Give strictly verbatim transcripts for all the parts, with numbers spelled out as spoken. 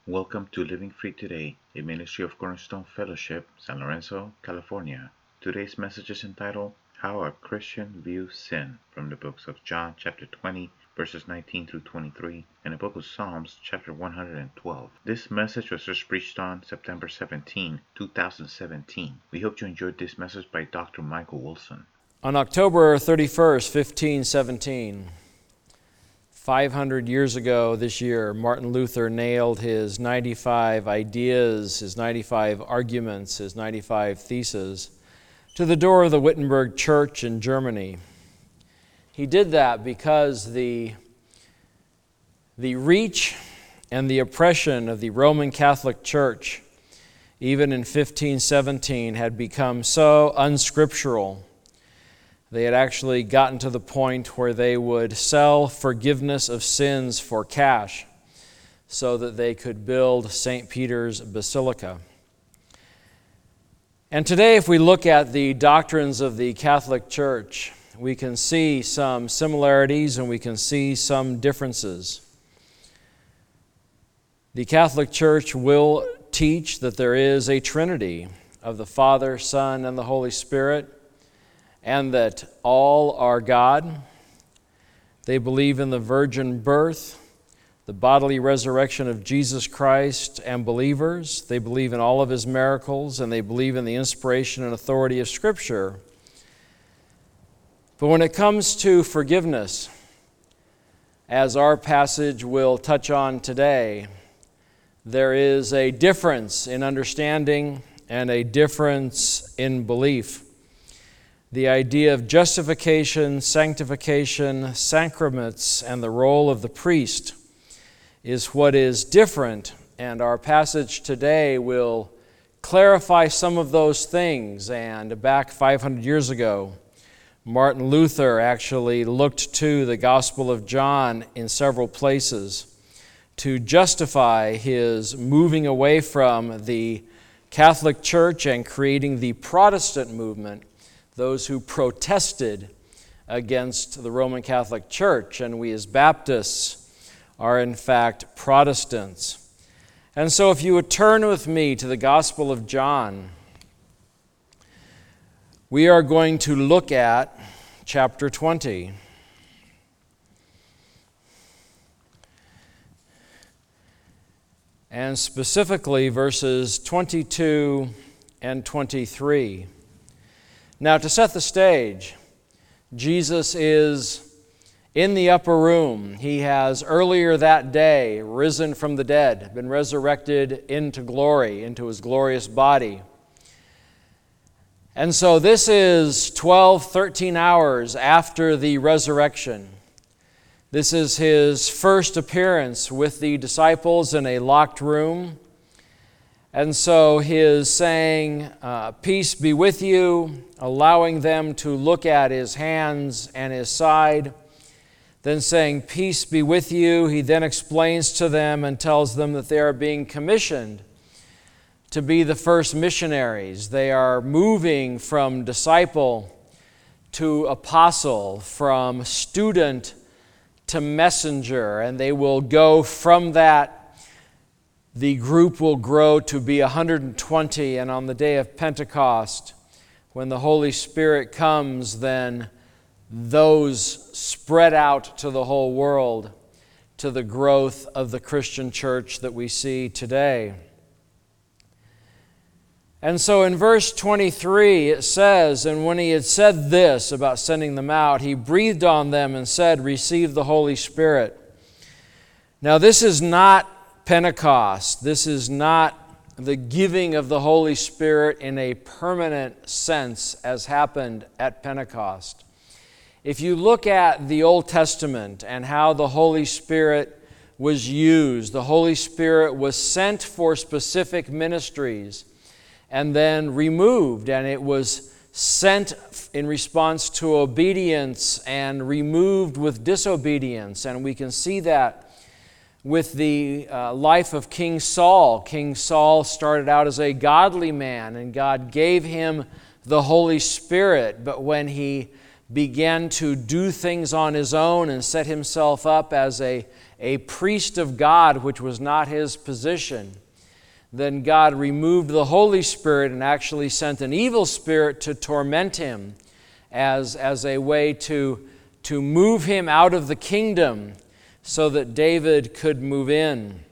Welcome to Living Free Today, a ministry of Cornerstone Fellowship, San Lorenzo, California. Today's message is entitled, How a Christian Views Sin, from the books of John chapter twenty, verses nineteen through twenty-three, and the book of Psalms chapter one hundred twelve. This message was just preached on September seventeenth, two thousand seventeen. We hope you enjoyed this message by Doctor Michael Wilson. On October thirty-first, fifteen seventeen, five hundred years ago this year, Martin Luther nailed his ninety-five ideas, his ninety-five arguments, his ninety-five theses to the door of the Wittenberg Church in Germany. He did that because the, the reach and the oppression of the Roman Catholic Church, even in fifteen seventeen, had become so unscriptural. They had actually gotten to the point where they would sell forgiveness of sins for cash so that they could build Saint Peter's Basilica. And today, if we look at the doctrines of the Catholic Church, we can see some similarities and we can see some differences. The Catholic Church will teach that there is a Trinity of the Father, Son, and the Holy Spirit, and that all are God. They believe in the virgin birth, the bodily resurrection of Jesus Christ and believers. They believe in all of His miracles, and they believe in the inspiration and authority of Scripture. But when it comes to forgiveness, as our passage will touch on today, there is a difference in understanding and a difference in belief. The idea of justification, sanctification, sacraments, and the role of the priest is what is different, and our passage today will clarify some of those things. And back five hundred years ago, Martin Luther actually looked to the Gospel of John in several places to justify his moving away from the Catholic Church and creating the Protestant movement, those who protested against the Roman Catholic Church, and we as Baptists are in fact Protestants. And so if you would turn with me to the Gospel of John, we are going to look at chapter twenty. And specifically verses twenty-two and twenty-three. Now, to set the stage, Jesus is in the upper room. He has earlier that day risen from the dead, been resurrected into glory, into His glorious body. And so this is twelve, thirteen hours after the resurrection. This is His first appearance with the disciples in a locked room. And so His saying, uh, peace be with you, allowing them to look at His hands and His side. Then saying, peace be with you, He then explains to them and tells them that they are being commissioned to be the first missionaries. They are moving from disciple to apostle, from student to messenger, and they will go from that. The group will grow to be one hundred twenty, and on the day of Pentecost, when the Holy Spirit comes, then those spread out to the whole world, to the growth of the Christian church that we see today. And so in verse twenty-three it says, and when He had said this about sending them out, He breathed on them and said, receive the Holy Spirit. Now this is not Pentecost. This is not the giving of the Holy Spirit in a permanent sense as happened at Pentecost. If you look at the Old Testament and how the Holy Spirit was used, the Holy Spirit was sent for specific ministries and then removed, and it was sent in response to obedience and removed with disobedience. And we can see that with the uh, life of King Saul. King Saul started out as a godly man, and God gave him the Holy Spirit. But when he began to do things on his own and set himself up as a, a priest of God, which was not his position, then God removed the Holy Spirit and actually sent an evil spirit to torment him as, as a way to, to move him out of the kingdom so that David could move in.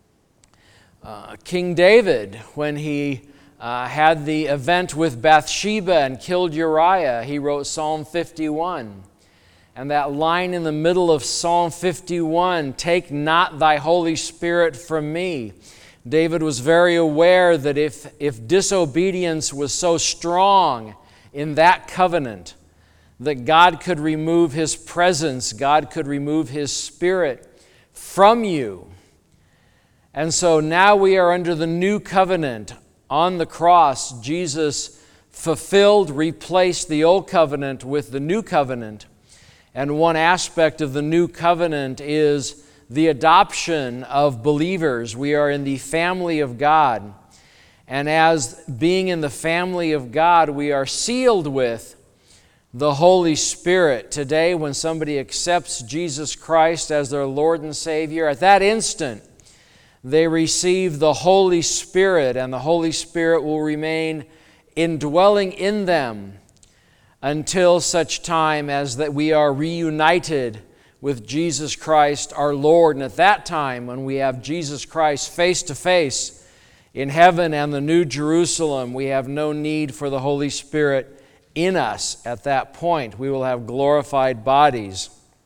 Uh, King David, when he uh, had the event with Bathsheba and killed Uriah, he wrote Psalm fifty-one. And that line in the middle of Psalm fifty-one, "Take not thy Holy Spirit from me." David was very aware that if, if disobedience was so strong in that covenant, that God could remove His presence, God could remove His Spirit from you. And so now we are under the new covenant. On the cross, Jesus fulfilled, replaced the old covenant with the new covenant. And one aspect of the new covenant is the adoption of believers. We are in the family of God. And as being in the family of God, we are sealed with the Holy Spirit. Today, when somebody accepts Jesus Christ as their Lord and Savior, at that instant, they receive the Holy Spirit, and the Holy Spirit will remain indwelling in them until such time as that we are reunited with Jesus Christ our Lord. And at that time, when we have Jesus Christ face to face in heaven and the New Jerusalem, we have no need for the Holy Spirit in us at that point. We will have glorified bodies.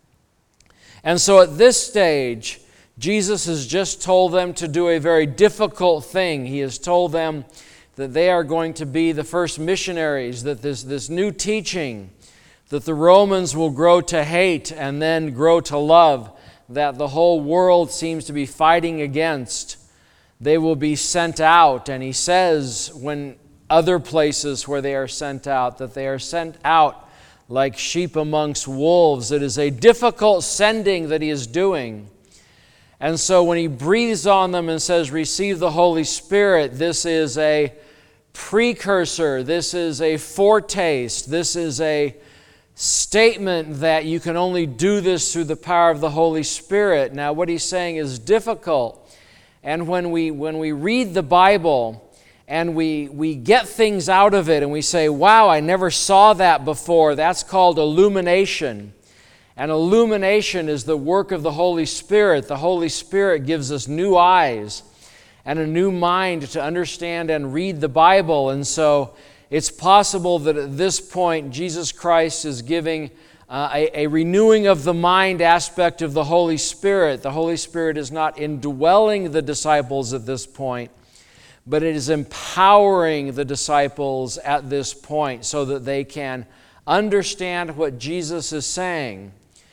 And so at this stage, Jesus has just told them to do a very difficult thing. He has told them that they are going to be the first missionaries, that this, this new teaching that the Romans will grow to hate and then grow to love, that the whole world seems to be fighting against, they will be sent out. And he says, when other places where they are sent out, that they are sent out like sheep amongst wolves. It is a difficult sending that he is doing. And so when he breathes on them and says, receive the Holy Spirit, this is a precursor, this is a foretaste, this is a statement that you can only do this through the power of the Holy Spirit. Now, what he's saying is difficult. And when we when we read the Bible and we, we get things out of it and we say, wow, I never saw that before, that's called illumination. And illumination is the work of the Holy Spirit. The Holy Spirit gives us new eyes and a new mind to understand and read the Bible. And so it's possible that at this point Jesus Christ is giving uh, a, a renewing of the mind aspect of the Holy Spirit. The Holy Spirit is not indwelling the disciples at this point, but it is empowering the disciples at this point so that they can understand what Jesus is saying.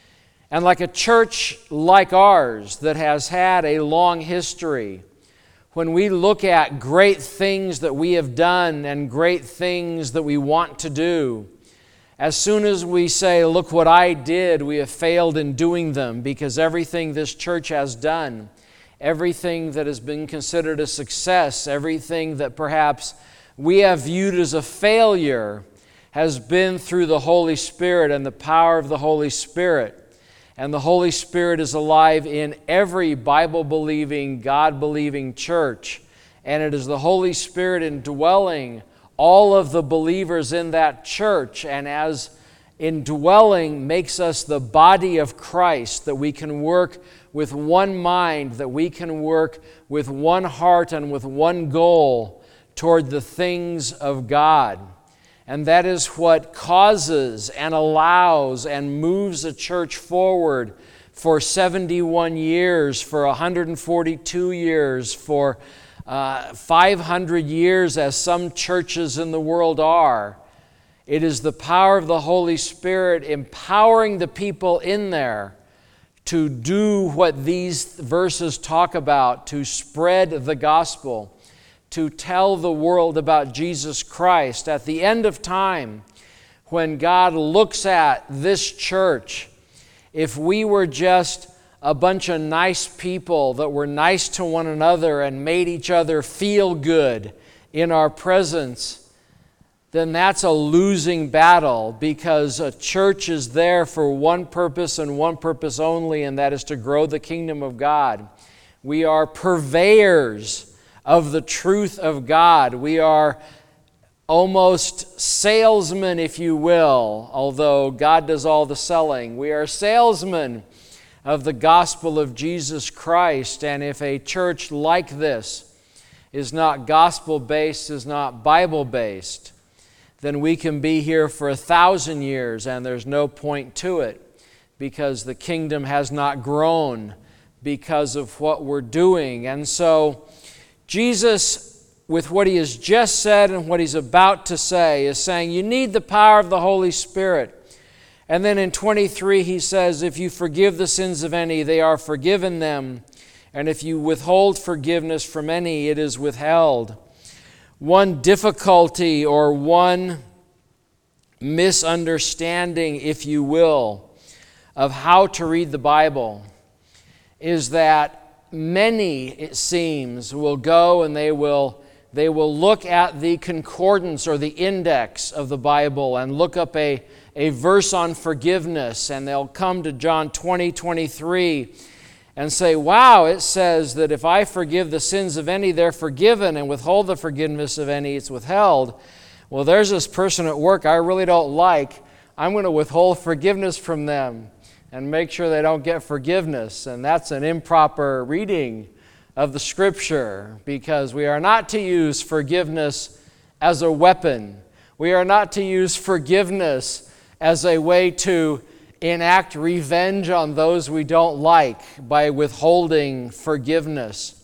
And like a church like ours that has had a long history, when we look at great things that we have done and great things that we want to do, as soon as we say, look what I did, we have failed in doing them, because everything this church has done, everything that has been considered a success, everything that perhaps we have viewed as a failure has been through the Holy Spirit and the power of the Holy Spirit. And the Holy Spirit is alive in every Bible-believing, God-believing church. And it is the Holy Spirit indwelling all of the believers in that church. And as indwelling makes us the body of Christ, that we can work with one mind, that we can work with one heart and with one goal toward the things of God. And that is what causes and allows and moves a church forward for seventy-one years, for one hundred forty-two years, for uh, five hundred years, as some churches in the world are. It is the power of the Holy Spirit empowering the people in there to do what these verses talk about, to spread the gospel, to tell the world about Jesus Christ. At the end of time, when God looks at this church, if we were just a bunch of nice people that were nice to one another and made each other feel good in our presence, then that's a losing battle, because a church is there for one purpose and one purpose only, and that is to grow the kingdom of God. We are purveyors of the truth of God. We are almost salesmen, if you will, although God does all the selling. We are salesmen of the gospel of Jesus Christ, and if a church like this is not gospel-based, is not Bible-based, then we can be here for a thousand years and there's no point to it, because the kingdom has not grown because of what we're doing. And so Jesus, with what he has just said and what he's about to say, is saying you need the power of the Holy Spirit. And then in twenty-three he says, if you forgive the sins of any, they are forgiven them. And if you withhold forgiveness from any, it is withheld. One difficulty or one misunderstanding, if you will, of how to read the Bible is that many, it seems, will go and they will, they will look at the concordance or the index of the Bible and look up a, a verse on forgiveness, and they'll come to John twenty, twenty-three and say, wow, it says that if I forgive the sins of any, they're forgiven, and withhold the forgiveness of any, it's withheld. Well, there's this person at work I really don't like. I'm going to withhold forgiveness from them and make sure they don't get forgiveness. And that's an improper reading of the Scripture, because we are not to use forgiveness as a weapon. We are not to use forgiveness as a way to enact revenge on those we don't like by withholding forgiveness.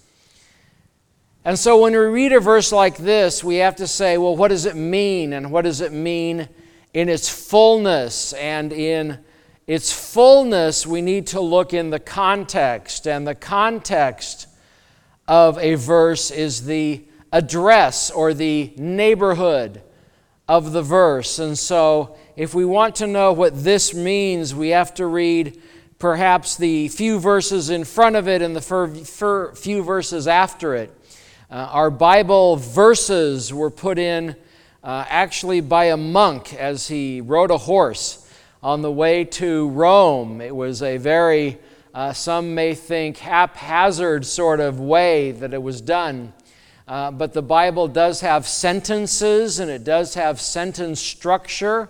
And so when we read a verse like this, we have to say, well, what does it mean? And what does it mean in its fullness? And in its fullness, we need to look in the context. And the context of a verse is the address or the neighborhood of the verse. And so if we want to know what this means, we have to read perhaps the few verses in front of it and the few verses after it. Uh, our Bible verses were put in uh, actually by a monk as he rode a horse on the way to Rome. It was a very, uh, some may think, haphazard sort of way that it was done. Uh, but the Bible does have sentences, and it does have sentence structure.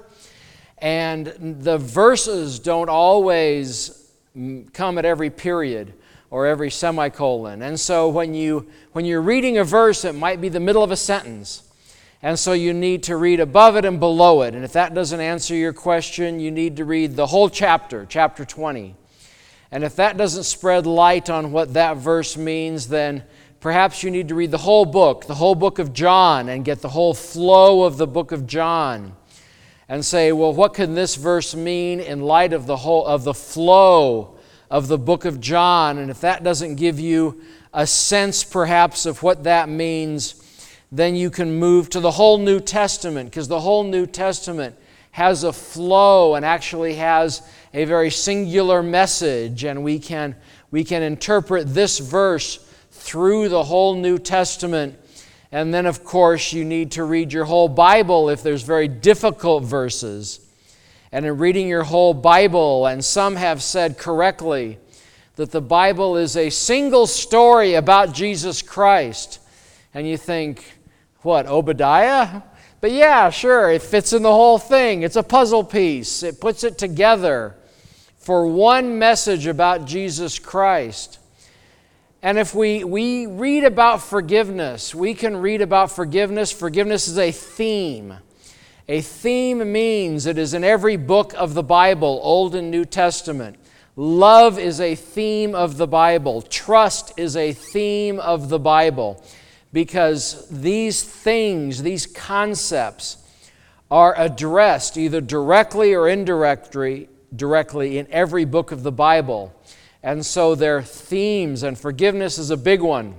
And the verses don't always come at every period or every semicolon. And so when, you, when you're reading a verse, it might be the middle of a sentence. And so you need to read above it and below it. And if that doesn't answer your question, you need to read the whole chapter, chapter twenty. And if that doesn't spread light on what that verse means, then perhaps you need to read the whole book, the whole book of John, and get the whole flow of the book of John. And say, well, what can this verse mean in light of the whole of the flow of the book of John? And if that doesn't give you a sense perhaps of what that means, then you can move to the whole New Testament, because the whole New Testament has a flow and actually has a very singular message, and we can we can interpret this verse through the whole New Testament. And then, of course, you need to read your whole Bible if there's very difficult verses. And in reading your whole Bible, and some have said correctly that the Bible is a single story about Jesus Christ. And you think, what, Obadiah? But yeah, sure, it fits in the whole thing. It's a puzzle piece. It puts it together for one message about Jesus Christ. And if we, we read about forgiveness, we can read about forgiveness. Forgiveness is a theme. A theme means it is in every book of the Bible, Old and New Testament. Love is a theme of the Bible. Trust is a theme of the Bible. Because these things, these concepts, are addressed either directly or indirectly directly in every book of the Bible. And so they're themes, and forgiveness is a big one.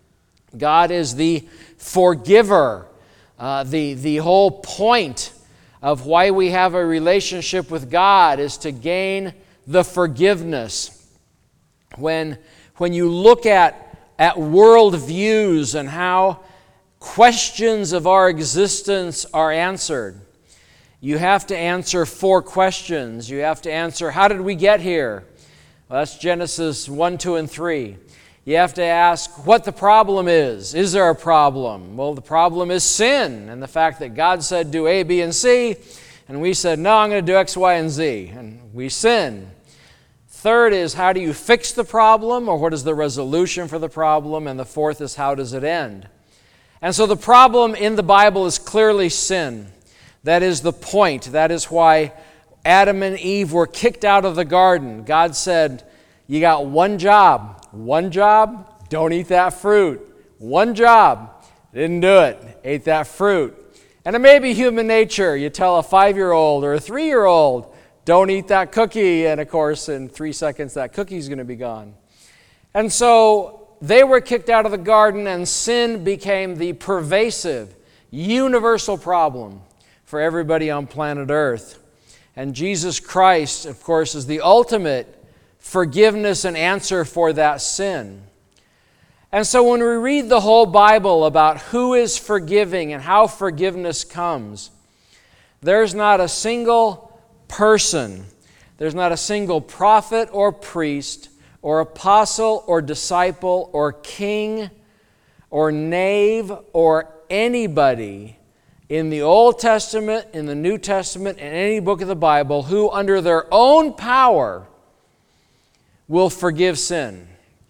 God is the forgiver. Uh, the, the whole point of why we have a relationship with God is to gain the forgiveness. When, when you look at, at world views and how questions of our existence are answered. You have to answer four questions. You have to answer, how did we get here? Well, that's Genesis one, two, and three. You have to ask what the problem is. Is there a problem? Well, the problem is sin and the fact that God said do A, B, and C, and we said, no, I'm going to do X, Y, and Z, and we sin. Third is, how do you fix the problem, or what is the resolution for the problem? And the fourth is, how does it end? And so the problem in the Bible is clearly sin. That is the point. That is why Adam and Eve were kicked out of the garden. God said, you got one job. One job, don't eat that fruit. One job, didn't do it, ate that fruit. And it may be human nature. You tell a five-year-old or a three-year-old, don't eat that cookie. And of course, in three seconds, that cookie's going to be gone. And so they were kicked out of the garden, and sin became the pervasive, universal problem for everybody on planet Earth. And Jesus Christ, of course, is the ultimate forgiveness and answer for that sin. And so when we read the whole Bible about who is forgiving and how forgiveness comes, there's not a single person, there's not a single prophet or priest or apostle or disciple or king or knave or anybody in the Old Testament, in the New Testament, in any book of the Bible who under their own power will forgive sin.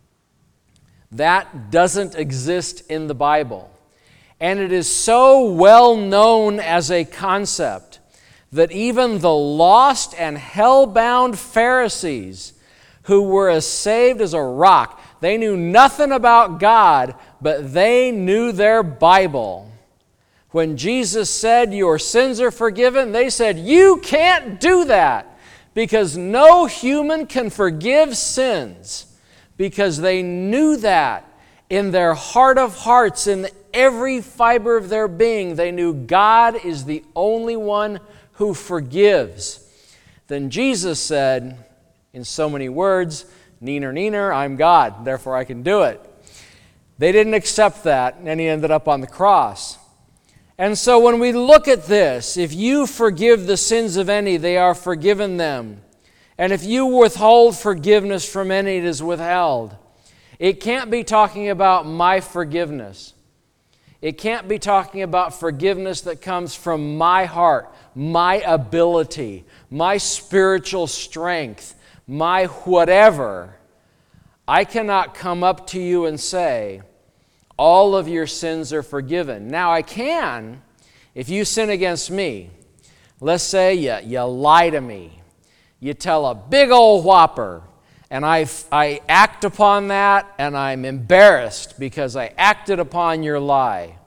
That doesn't exist in the Bible. And it is so well known as a concept that even the lost and hell-bound Pharisees, who were as saved as a rock, they knew nothing about God, but they knew their Bible. When Jesus said, your sins are forgiven, they said, you can't do that. Because no human can forgive sins, because they knew that in their heart of hearts, in every fiber of their being, they knew God is the only one who forgives. Then Jesus said, in so many words, neener, neener, I'm God, therefore I can do it. They didn't accept that, and he ended up on the cross. And so when we look at this, if you forgive the sins of any, they are forgiven them. And if you withhold forgiveness from any, it is withheld. It can't be talking about my forgiveness. It can't be talking about forgiveness that comes from my heart, my ability, my spiritual strength, my whatever. I cannot come up to you and say, all of your sins are forgiven. Now I can, if you sin against me, let's say you, you lie to me, you tell a big old whopper, and I, I act upon that, and I'm embarrassed because I acted upon your lie.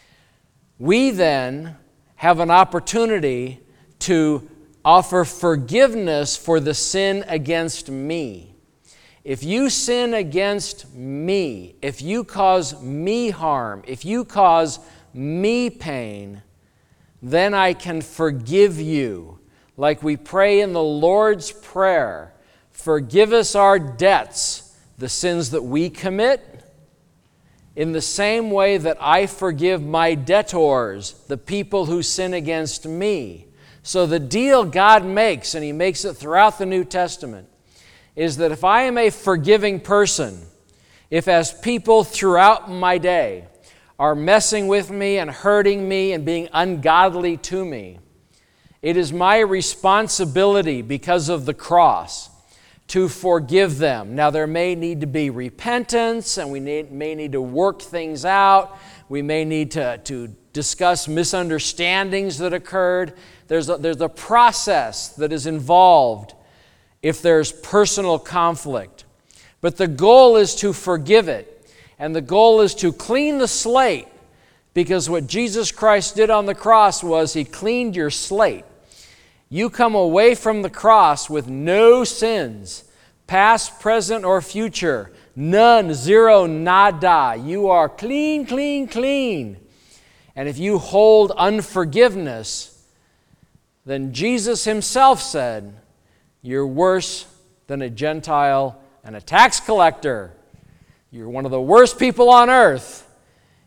We then have an opportunity to offer forgiveness for the sin against me. If you sin against me, if you cause me harm, if you cause me pain, then I can forgive you. Like we pray in the Lord's Prayer, forgive us our debts, the sins that we commit, in the same way that I forgive my debtors, the people who sin against me. So the deal God makes, and He makes it throughout the New Testament, is that if I am a forgiving person, if as people throughout my day are messing with me and hurting me and being ungodly to me, it is my responsibility because of the cross to forgive them. Now there may need to be repentance, and we need, may need to work things out. We may need to, to discuss misunderstandings that occurred. There's a, there's a process that is involved if there's personal conflict. But the goal is to forgive it. And the goal is to clean the slate, because what Jesus Christ did on the cross was He cleaned your slate. You come away from the cross with no sins, past, present, or future. None, zero, nada. You are clean, clean, clean. And if you hold unforgiveness, then Jesus Himself said, you're worse than a Gentile and a tax collector. You're one of the worst people on earth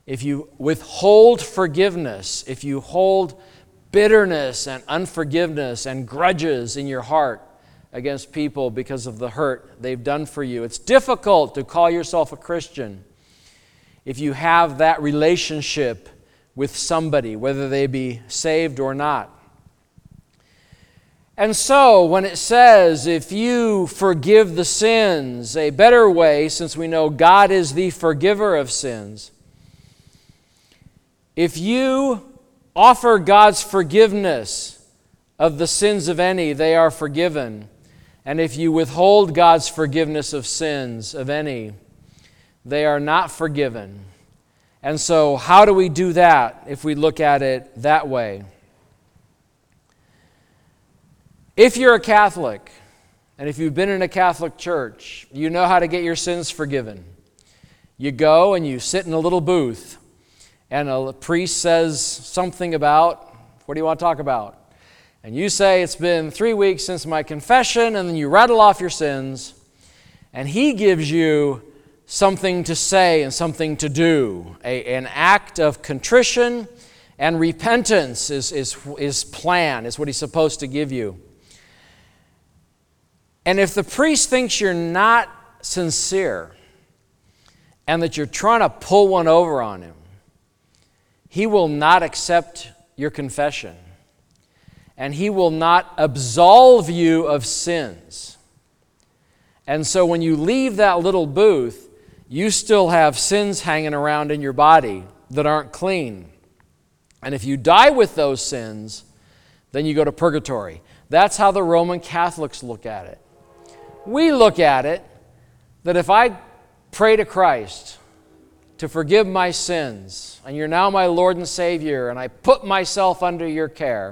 if you withhold forgiveness, if you hold bitterness and unforgiveness and grudges in your heart against people because of the hurt they've done for you, it's difficult to call yourself a Christian if you have that relationship with somebody, whether they be saved or not. And so, when it says, if you forgive the sins, a better way, since we know God is the forgiver of sins, if you offer God's forgiveness of the sins of any, they are forgiven. And if you withhold God's forgiveness of sins of any, they are not forgiven. And so, how do we do that if we look at it that way? If you're a Catholic, and if you've been in a Catholic church, you know how to get your sins forgiven. You go and you sit in a little booth, and a priest says something about, what do you want to talk about? And you say, it's been three weeks since my confession, and then you rattle off your sins, and he gives you something to say and something to do. A, an act of contrition and repentance is, is, is plan, is what he's supposed to give you. And if the priest thinks you're not sincere and that you're trying to pull one over on him, he will not accept your confession. And he will not absolve you of sins. And so when you leave that little booth, you still have sins hanging around in your body that aren't clean. And if you die with those sins, then you go to purgatory. That's how the Roman Catholics look at it. We look at it that if I pray to Christ to forgive my sins, and you're now my Lord and Savior, and I put myself under your care,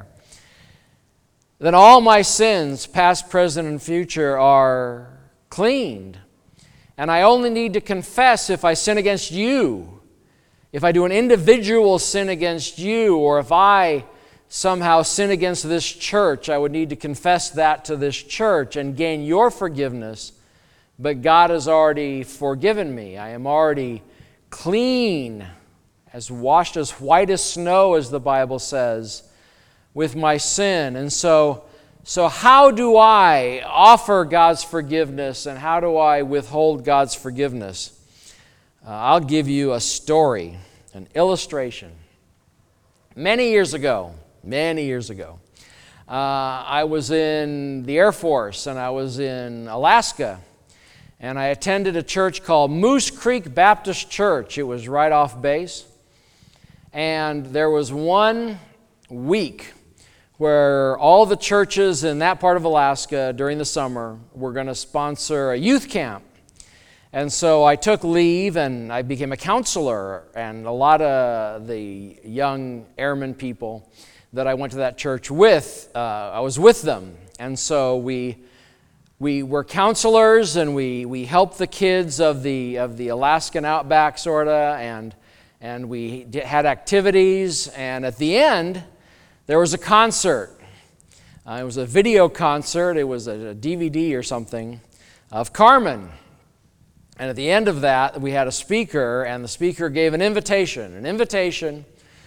then all my sins, past, present, and future, are cleaned. And I only need to confess if I sin against you, if I do an individual sin against you, or if I somehow sin against this church, I would need to confess that to this church and gain your forgiveness. But God has already forgiven me. I am already clean, as washed as white as snow, as the Bible says, with my sin. And so, so how do I offer God's forgiveness, and how do I withhold God's forgiveness? Uh, I'll give you a story, an illustration. Many years ago, Many years ago. Uh, I was in the Air Force, and I was in Alaska, and I attended a church called Moose Creek Baptist Church. It was right off base, and there was one week where all the churches in that part of Alaska during the summer were going to sponsor a youth camp. And so I took leave, and I became a counselor, and a lot of the young airmen people that I went to that church with, uh, I was with them. And so we we were counselors, and we we helped the kids of the of the Alaskan outback, sorta, and and we did, had activities. And at the end, there was a concert. Uh, it was a video concert. It was a, a D V D or something of Carmen. And at the end of that, we had a speaker, and the speaker gave an invitation. An invitation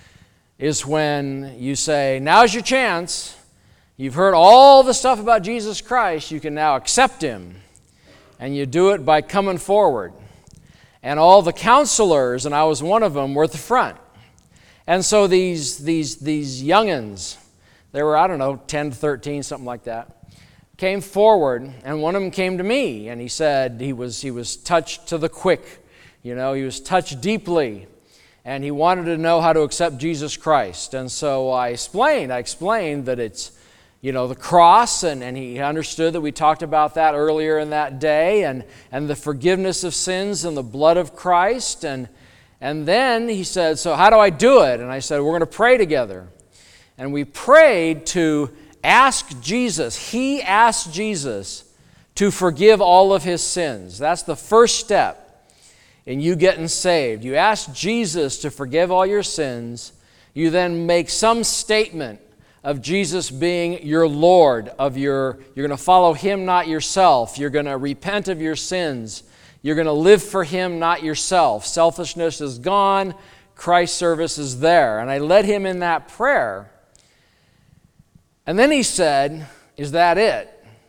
is when you say, now's your chance. You've heard all the stuff about Jesus Christ. You can now accept Him. And you do it by coming forward. And all the counselors, and I was one of them, were at the front. And so these, these, these youngins, they were, I don't know, ten to thirteen, something like that, came forward, and one of them came to me, and he said he was, he was touched to the quick. You know, he was touched deeply. And he wanted to know how to accept Jesus Christ. And so I explained, I explained that it's, you know, the cross, and, and he understood that we talked about that earlier in that day, and, and the forgiveness of sins and the blood of Christ. And, and then he said, so how do I do it? And I said, we're going to pray together. And we prayed to ask Jesus. He asked Jesus to forgive all of his sins. That's the first step in you getting saved. You ask Jesus to forgive all your sins. You then make some statement of Jesus being your Lord, of your, you're going to follow Him, not yourself. You're going to repent of your sins. You're going to live for Him, not yourself. Selfishness is gone. Christ service is there. And I led him in that prayer. And then he said, "Is that it?"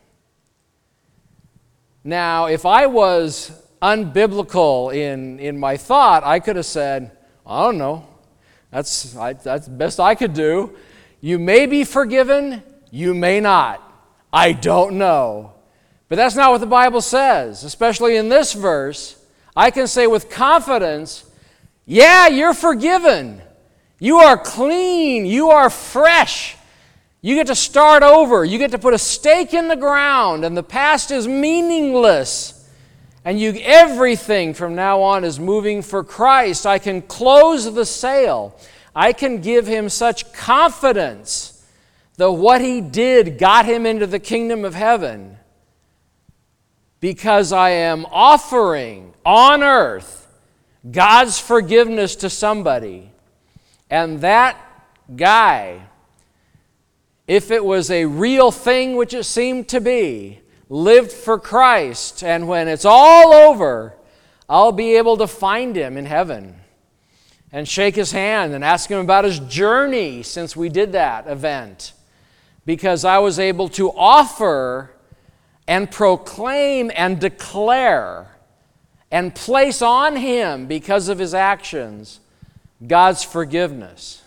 Now, if I was unbiblical in, in my thought, I could have said, "I don't know. That's, I, that's the best I could do. You may be forgiven, you may not. I don't know." But that's not what the Bible says, especially in this verse. I can say with confidence, yeah, you're forgiven. You are clean. You are fresh. You get to start over. You get to put a stake in the ground, and the past is meaningless. And you, everything from now on is moving for Christ. I can close the sale. I can give him such confidence that what he did got him into the kingdom of heaven, because I am offering on earth God's forgiveness to somebody. And that guy, if it was a real thing, which it seemed to be, lived for Christ. And when it's all over, I'll be able to find him in heaven and shake his hand and ask him about his journey since we did that event. Because I was able to offer and proclaim and declare and place on him, because of his actions, God's forgiveness.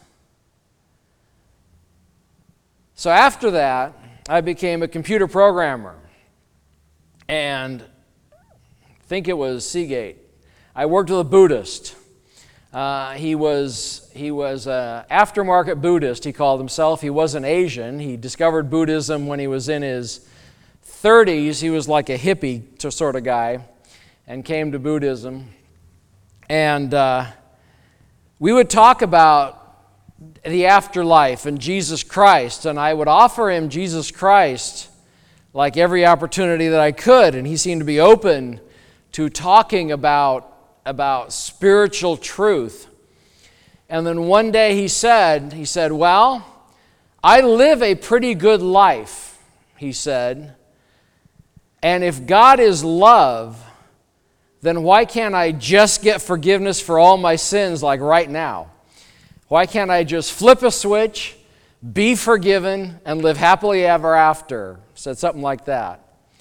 So after that, I became a computer programmer. And I think it was Seagate. I worked with a Buddhist. Uh, he was he was an aftermarket Buddhist, he called himself. He wasn't Asian. He discovered Buddhism when he was in his thirties. He was like a hippie sort of guy and came to Buddhism. And uh, we would talk about the afterlife and Jesus Christ, and I would offer him Jesus Christ like every opportunity that I could, and he seemed to be open to talking about, about spiritual truth. And then one day he said, he said, "Well, I live a pretty good life," he said, "and if God is love, then why can't I just get forgiveness for all my sins like right now? Why can't I just flip a switch, be forgiven, and live happily ever after?" Said something like that.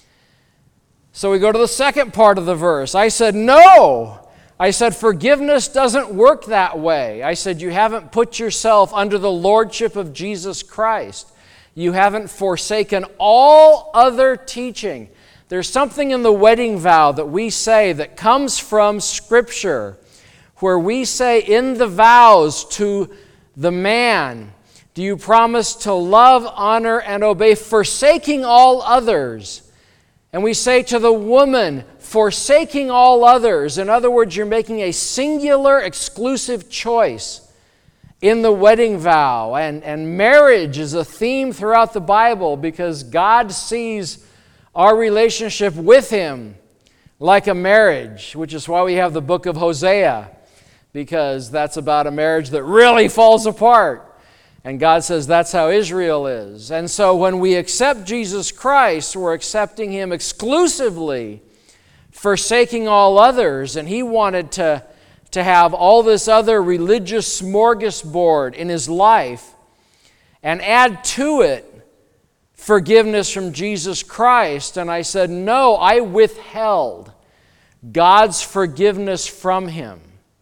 So we go to the second part of the verse. I said, "No." I said, "Forgiveness doesn't work that way." I said, "You haven't put yourself under the lordship of Jesus Christ. You haven't forsaken all other teaching." There's something in the wedding vow that we say that comes from Scripture, where we say in the vows to the man, "Do you promise to love, honor, and obey, forsaking all others?" And we say to the woman, "Forsaking all others." In other words, you're making a singular, exclusive choice in the wedding vow. And, and marriage is a theme throughout the Bible, because God sees our relationship with him like a marriage, which is why we have the book of Hosea, because that's about a marriage that really falls apart. And God says that's how Israel is. And so when we accept Jesus Christ, we're accepting him exclusively, forsaking all others. And he wanted to, to have all this other religious smorgasbord in his life and add to it forgiveness from Jesus Christ. And I said, no, I withheld God's forgiveness from him.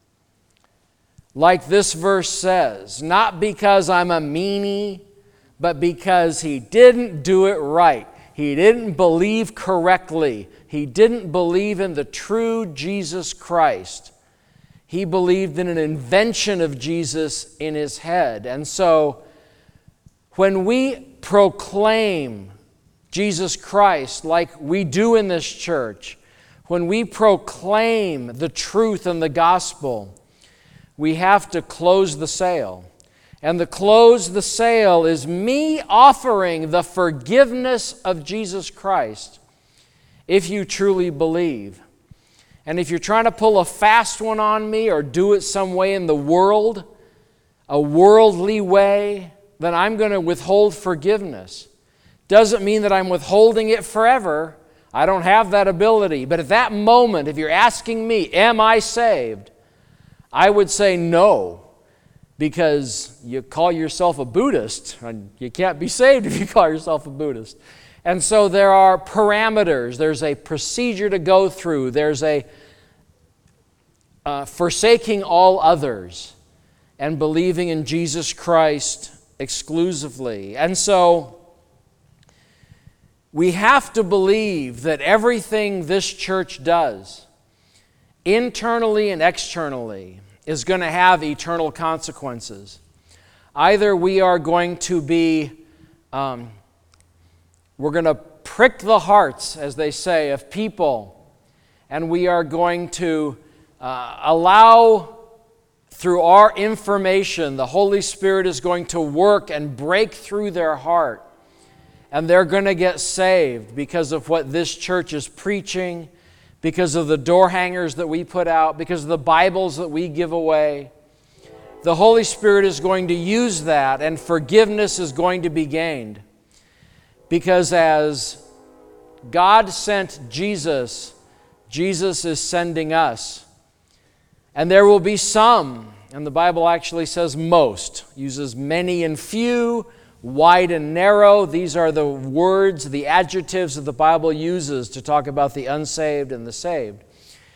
Like this verse says, not because I'm a meanie, but because he didn't do it right. He didn't believe correctly. He didn't believe in the true Jesus Christ. He believed in an invention of Jesus in his head. And so when we proclaim Jesus Christ like we do in this church, when we proclaim the truth and the gospel, we have to close the sale. And the close the sale is me offering the forgiveness of Jesus Christ if you truly believe. And if you're trying to pull a fast one on me or do it some way in the world, a worldly way, then I'm going to withhold forgiveness. Doesn't mean that I'm withholding it forever. I don't have that ability. But at that moment, if you're asking me, am I saved? I would say no, because you call yourself a Buddhist, and you can't be saved if you call yourself a Buddhist. And so there are parameters. There's a procedure to go through. There's a uh, forsaking all others and believing in Jesus Christ exclusively. And so we have to believe that everything this church does, internally and externally, is going to have eternal consequences. Either we are going to be, um, we're going to prick the hearts, as they say, of people, and we are going to uh, allow, through our information, the Holy Spirit is going to work and break through their heart, and they're going to get saved because of what this church is preaching, because of the door hangers that we put out, because of the Bibles that we give away. The Holy Spirit is going to use that, and forgiveness is going to be gained. Because as God sent Jesus, Jesus is sending us. And there will be some, and the Bible actually says most, uses many and few, wide and narrow. These are the words, the adjectives that the Bible uses to talk about the unsaved and the saved.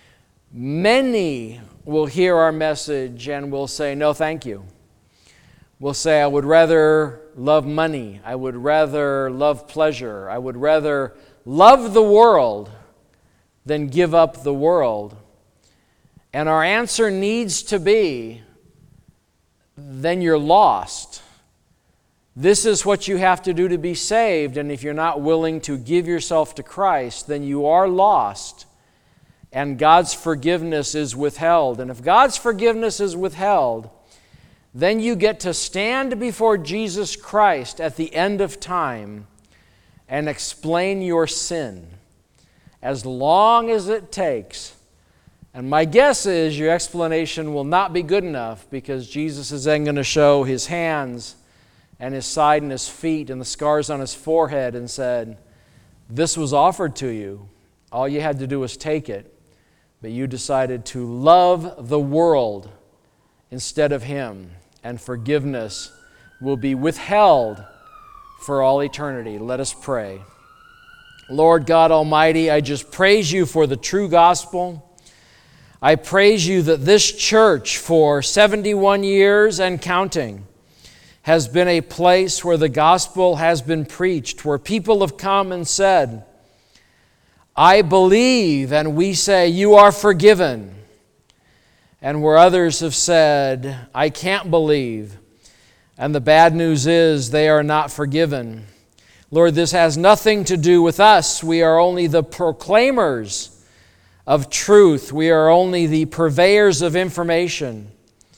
Many will hear our message and will say, no, thank you. Will say, I would rather love money. I would rather love pleasure. I would rather love the world than give up the world. And our answer needs to be, then you're lost. This is what you have to do to be saved, and if you're not willing to give yourself to Christ, then you are lost, and God's forgiveness is withheld. And if God's forgiveness is withheld, then you get to stand before Jesus Christ at the end of time and explain your sin as long as it takes. And my guess is your explanation will not be good enough, because Jesus is then going to show His hands and His side and His feet and the scars on His forehead and said, this was offered to you. All you had to do was take it. But you decided to love the world instead of Him. And forgiveness will be withheld for all eternity. Let us pray. Lord God Almighty, I just praise You for the true gospel. I praise You that this church for seventy-one years and counting has been a place where the gospel has been preached, where people have come and said, I believe, and we say, you are forgiven. And where others have said, I can't believe, and the bad news is they are not forgiven. Lord, this has nothing to do with us. We are only the proclaimers of truth. We are only the purveyors of information.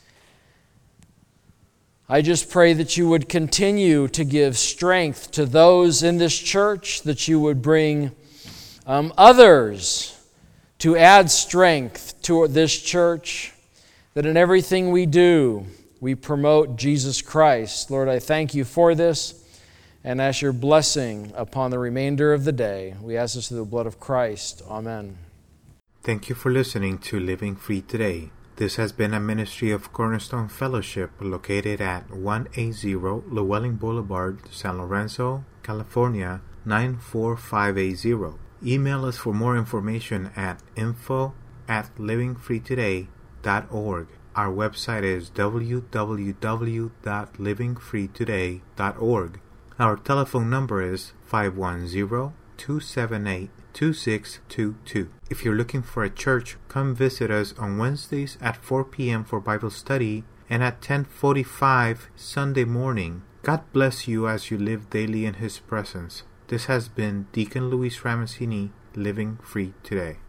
I just pray that You would continue to give strength to those in this church, that You would bring um, others to add strength to this church, that in everything we do, we promote Jesus Christ. Lord, I thank You for this and ask Your blessing upon the remainder of the day. We ask this through the blood of Christ. Amen. Thank you for listening to Living Free Today. This has been a ministry of Cornerstone Fellowship located at one eighty Llewellyn Boulevard, San Lorenzo, California, nine four five eight zero. Email us for more information at info at living free today dot org. Our website is w w w dot living free today dot org. Our telephone number is five one zero, two seven eight, two six two two. If you're looking for a church, come visit us on Wednesdays at four p.m. for Bible study and at ten forty-five Sunday morning. God bless you as you live daily in His presence. This has been Deacon Luis Ramasini, Living Free Today.